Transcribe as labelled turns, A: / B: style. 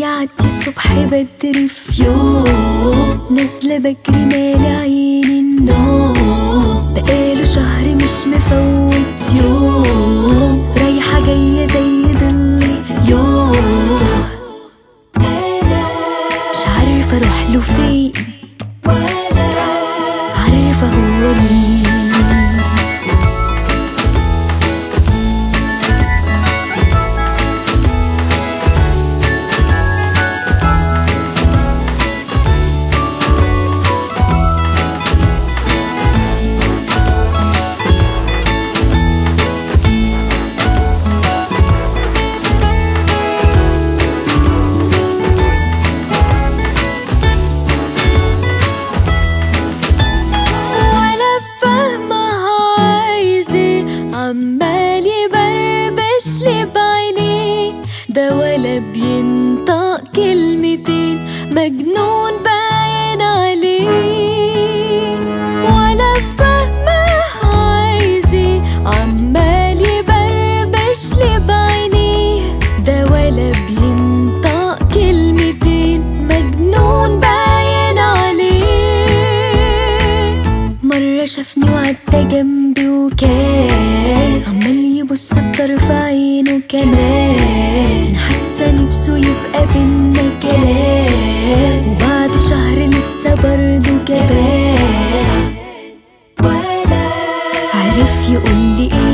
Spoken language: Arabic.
A: يعدي الصبح بدري في يوم، نازلة بجري مالي عيني النوم، بقاله شهر مش مفوت يوم، رايحة جاية زي ضلي يوم، مش عارفة اروح له فين ولا عارفة هو مين. عمال يبربش لي بعينيه، ده ولا بينطق كلمتين، مجنون باين عليه، ولا فاهمة عايز ايه، عمال يبربش لي بعينيه، ده ولا بينطق كلمتين، مجنون باين عليه. مرة شافني وعدى جنبي وكان عمال يبص بطرف عينه كمان، حاسة نفسه يبقى بينا كلام، وبعد شهر لسه برضه جبان، ولا عرف يقولي ايه